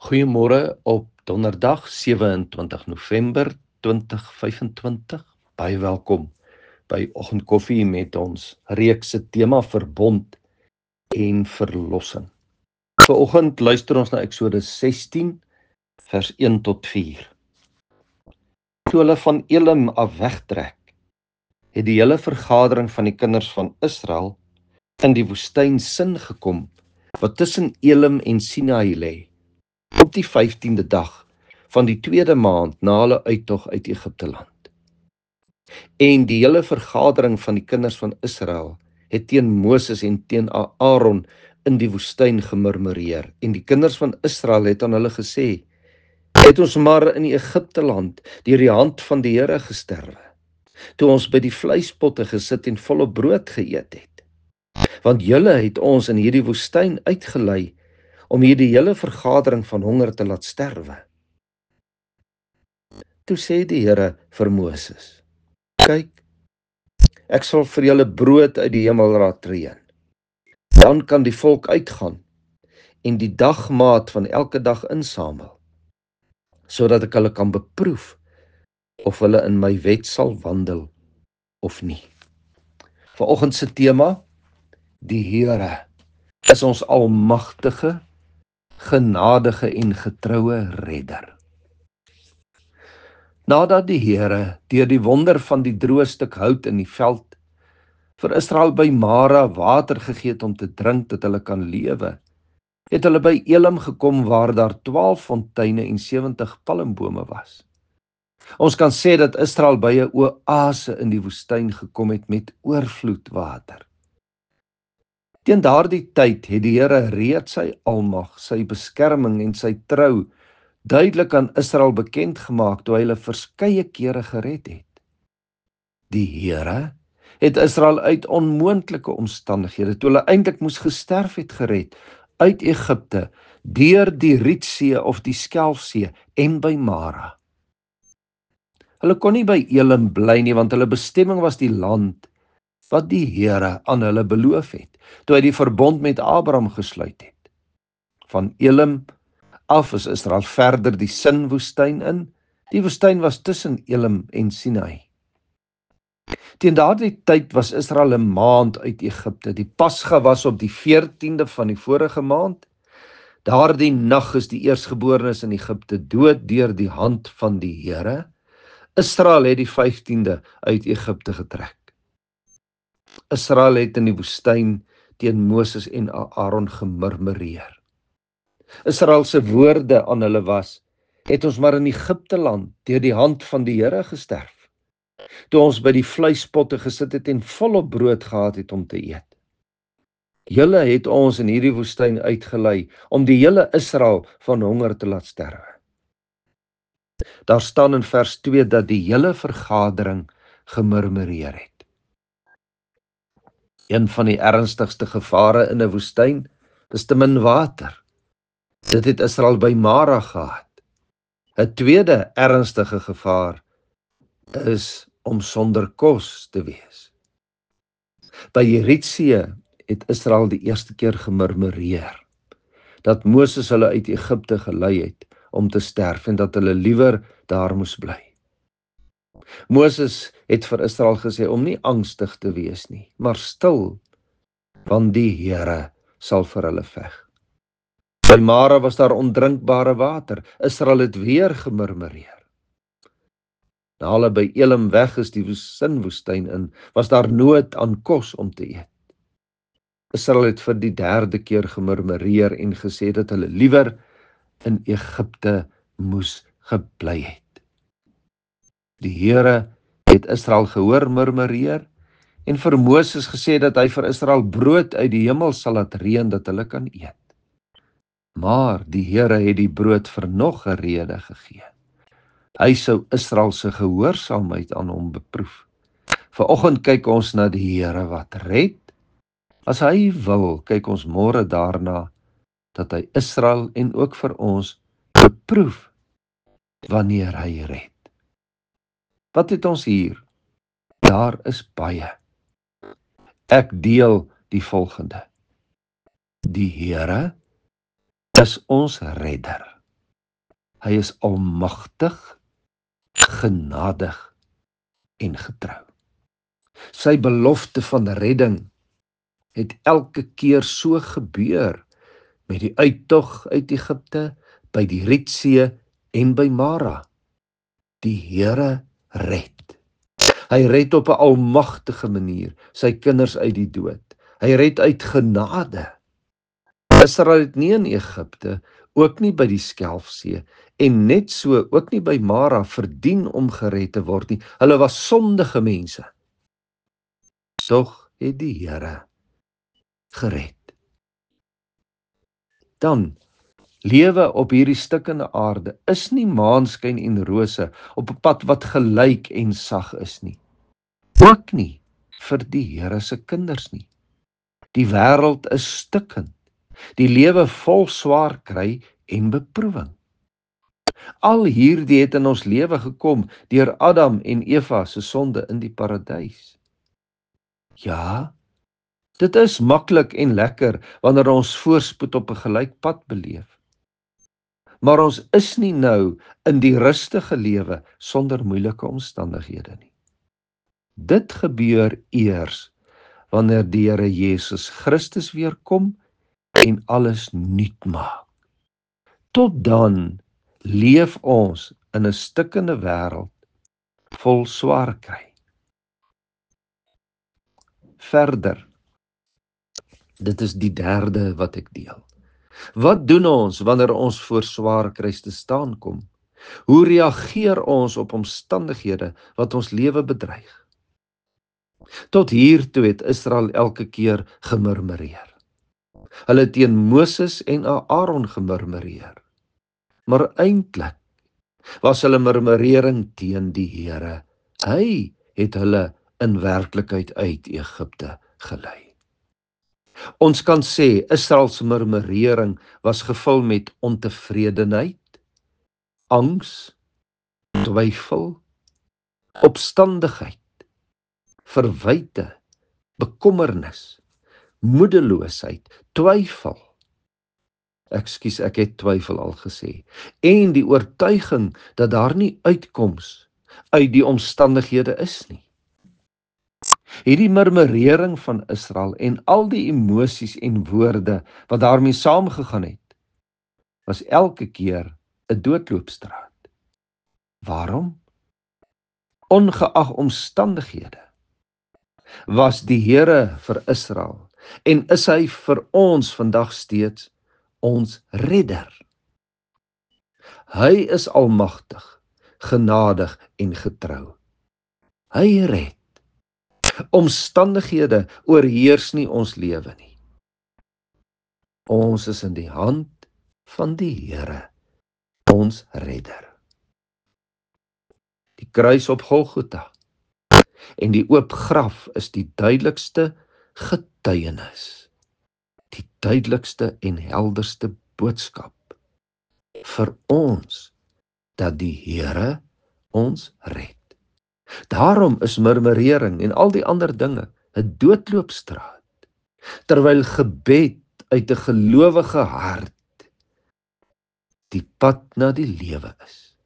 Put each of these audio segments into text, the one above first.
Goeiemôre op donderdag 27 November 2025. Baie welkom by Oggendkoffie met ons reekse tema verbond en verlossing. Vanoggend luister ons na Eksodus 16 vers 1 tot 4. Toe hulle van Elim af wegtrek, het die hele vergadering van die kinders van Israel in die woestyn Sin gekom, wat tussen Elim en Sinaï lê, op die 15de dag van die 2de maand na hulle uittog uit Egipte land. En die hele vergadering van die kinders van Israel het teen Moses en teen Aaron in die woestyn gemurmureer. En die kinders van Israel het aan hulle gesê: het ons maar in Egipte land deur die hand van die Here gesterwe, toe ons by die vleispotte gesit en volop brood geëet het. Want julle het ons in hierdie woestyn uitgelei om hierdie hele vergadering van honger te laat sterwe. Toe sê die Here vir Moses: kyk, ek sal vir julle brood uit die hemel laat reën. Dan kan die volk uitgaan en die dagmaat van elke dag insamel, sodat ek hulle kan beproef of hulle in my wet sal wandel of nie. Vanoggend se tema: die Here is ons almagtige, genadige en getroue redder. Nadat die Here deur die wonder van die droë stuk hout in die veld vir Israel by Mara water gegee het om te drink dat hulle kan lewe, het hulle by Elim gekom waar daar 12 fonteine en 70 palmbome was. Ons kan sê dat Israel by 'n oase in die woestyn gekom het met oorvloed water. Teen daardie tyd het die Here reeds sy almag, sy beskerming en sy trou duidelik aan Israel bekend gemaak toe hy hulle verskeie kere gered het. Die Here het Israel uit onmoontlike omstandighede, toe hulle eintlik moes gesterf het, gered uit Egipte, deur die Rietsee of die Skelfsee en by Mara. Hulle kon nie by Elim bly nie, want hulle bestemming was die land wat die Here aan hulle beloof het, toe hy die verbond met Abraham gesluit het. Van Elim af is Israel verder die Sin woestyn in. Die woestyn was tussen Elim en Sinaï. Teen daardie tyd was Israel 'n maand uit Egipte. Die Pasga was op die 14de van die vorige maand. Daardie nag is die eerstgeborenes in Egipte dood deur die hand van die Here. Israel het die 15de uit Egipte getrek. Israel het in die woestyn teen Moses en Aaron gemurmureer. Israel se woorde aan hulle was: het ons maar in Egipte land deur die hand van die Here gesterf, toe ons by die vleispotte gesit het en volop brood gehad het om te eet. Julle het ons in hierdie woestyn uitgelei om die hele Israel van honger te laat sterwe. Daar staan in vers 2 dat die hele vergadering gemurmureer het. Een van die ernstigste gevare in 'n woestyn is te min water. Dit het Israel by Mara gehad. 'n tweede ernstige gevaar is om sonder kos te wees. By die Rietsee het Israel die eerste keer gemurmureer dat Moses hulle uit Egipte gelei het om te sterf en dat hulle liewer daar moes bly. Moses het vir Israel gesê om nie angstig te wees nie, maar stil, want die Here sal vir hulle veg. By Mara was daar ondrinkbare water. Israel het weer gemurmureer. Na hulle by Elim weg is die Sin woestyn in, was daar nood aan kos om te eet. Israel het vir die 3de keer gemurmureer en gesê dat hulle liewer in Egipte moes gebly het. Die Here het Israel gehoor murmureer en vir Moses gesê dat hy vir Israel brood uit die hemel sal laat reën dat hulle kan eet. Maar die Here het die brood vir nog 'n rede gegee. Hy sou Israel se gehoorsaamheid aan hom beproef. Vanoggend kyk ons na die Here wat red. As hy wil, kyk ons môre daarna dat hy Israel en ook vir ons beproef wanneer hy red. Wat het ons hier? Daar is baie. Ek deel die volgende. Die Here is ons redder. Hy is almagtig, genadig en getrou. Sy belofte van redding het elke keer so gebeur met die uittog uit Egipte, by die Rietsee en by Mara. Die Here red. Hy red op 'n almagtige manier sy kinders uit die dood. Hy red uit genade. Israel het nie in Egipte, ook nie by die Skelfsee en net so ook nie by Mara verdien om gered te word nie. Hulle was sondige mense. Tog het die Here gered. Dan lewe op hierdie stikkende aarde is nie maanskyn en rose op 'n pad wat gelyk en sag is nie. Ook nie vir die Here se kinders nie. Die wêreld is stikkend. Die lewe vol swaar kry en beproewing. Al hierdie het in ons lewe gekom deur Adam en Eva se sonde in die paradys. Ja, dit is maklik en lekker wanneer ons voorspoed op 'n gelyk pad beleef. Maar ons is nie nou in die rustige lewe sonder moeilike omstandighede nie. Dit gebeur eers wanneer die Here Jesus Christus weer kom en alles nuut maak. Tot dan leef ons in 'n stikkende wêreld vol swaar kry. Verder, dit is die derde wat ek deel. Wat doen ons wanneer ons voor swaar krys te staan kom? Hoe reageer ons op omstandighede wat ons lewe bedreig? Tot hiertoe het Israel elke keer gemurmureer. Hulle teen Moses en Aaron gemurmureer. Maar eintlik was hulle murmurering teen die Here. Hy het hulle in werklikheid uit Egipte gelei. Ons kan sê Israel se murmurering was gevul met ontevredenheid, angs, twyfel, opstandigheid, verwyte, bekommernis, moedeloosheid, twyfel. Ek het twyfel al gesê. En die oortuiging dat daar nie uitkoms uit die omstandighede is nie. Hierdie murmurering van Israel en al die emosies en woorde wat daarmee saamgegaan het, was elke keer 'n doodloopstraat. Waarom? Ongeag omstandighede was die Here vir Israel en is hy vir ons vandag steeds ons redder. Hy is almagtig, genadig en getrou. Hy red. Omstandighede oorheers nie ons lewe nie. Ons is in die hand van die Here, ons redder. Die kruis op Golgotha en die oop graf is die duidelikste getuienis, die duidelikste en helderste boodskap vir ons dat die Here ons red. Daarom is murmurering en al die ander dinge 'n doodloopstraat, terwyl gebed uit 'n gelowige hart die pad na die lewe is.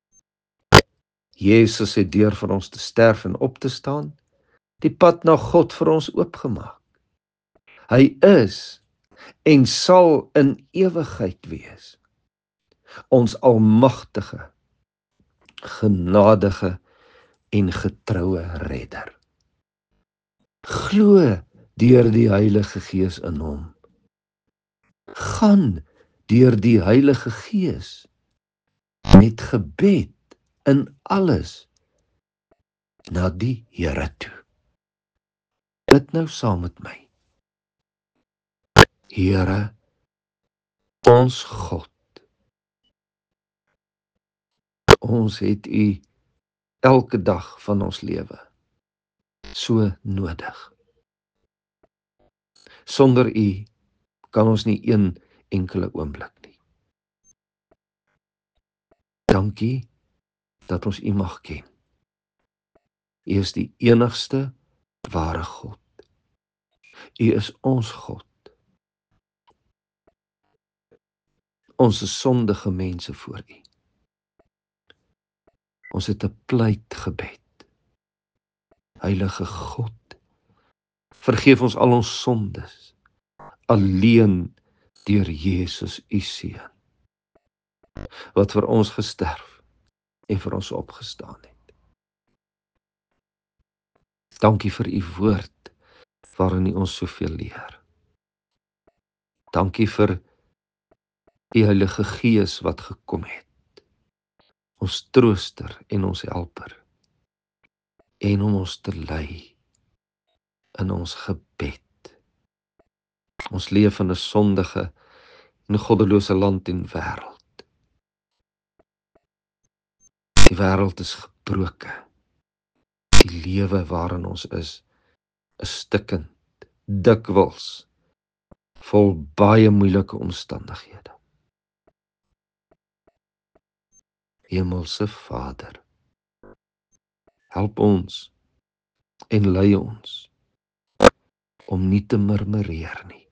Jesus het deur vir ons te sterf en op te staan, die pad na God vir ons oopgemaak. Hy is en sal in ewigheid wees ons almagtige, genadige en getroue redder. Glo deur die Heilige Gees in hom. Gaan deur die Heilige Gees met gebed in alles na die Here toe. Bid nou saam met my. Here, ons God, ons het U elke dag van ons lewe so nodig. Sonder U kan ons nie een enkele oomblik nie. Dankie dat ons U mag ken. U is die enigste ware God. U is ons God. Ons is sondige mense voor U. Ons het 'n pleitgebed. Heilige God, vergeef ons al ons sondes, alleen deur Jesus, u seun, wat vir ons gesterf en vir ons opgestaan het. Dankie vir u woord, waarin u ons soveel leer. Dankie vir die Heilige Gees wat gekom het, ons trooster en ons helper, en om ons te lei in ons gebed. Ons leef in 'n sondige en goddelose land en wêreld. Die wêreld is gebroke. Die lewe waarin ons is stikkend, dikwels vol baie moeilike omstandighede. Hemelse Vader, help ons en lei ons om nie te murmureer nie.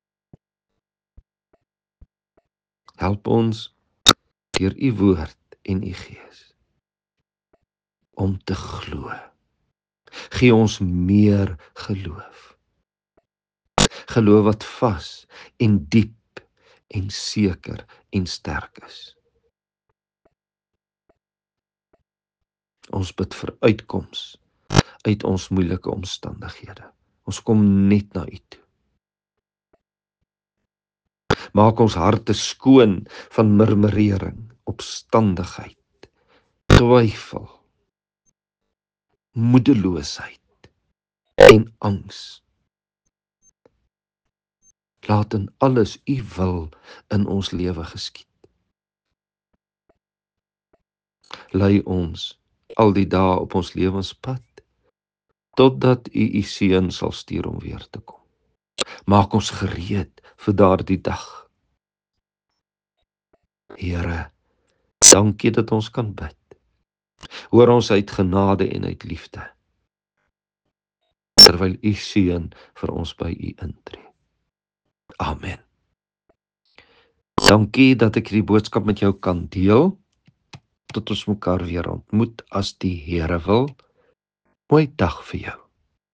Help ons deur u woord en u Gees om te glo. Gee ons meer geloof. Geloof wat vas en diep en seker en sterk is. Ons bid vir uitkoms uit ons moeilike omstandighede. Ons kom net na u toe. Maak ons harte skoon van murmurering, opstandigheid, twyfel, moedeloosheid en angs. Laat in alles u wil in ons lewe geskied. Lei ons al die dae op ons lewenspad, totdat u seun sal stuur om weer te kom. Maak ons gereed vir daardie dag. Here, dankie dat ons kan bid. Hoor ons uit genade en uit liefde, terwyl u seun vir ons by u intree. Amen. Dankie dat ek die boodskap met jou kan deel. Tot ons mekaar weer ontmoet as die Here wil. Mooi dag vir jou.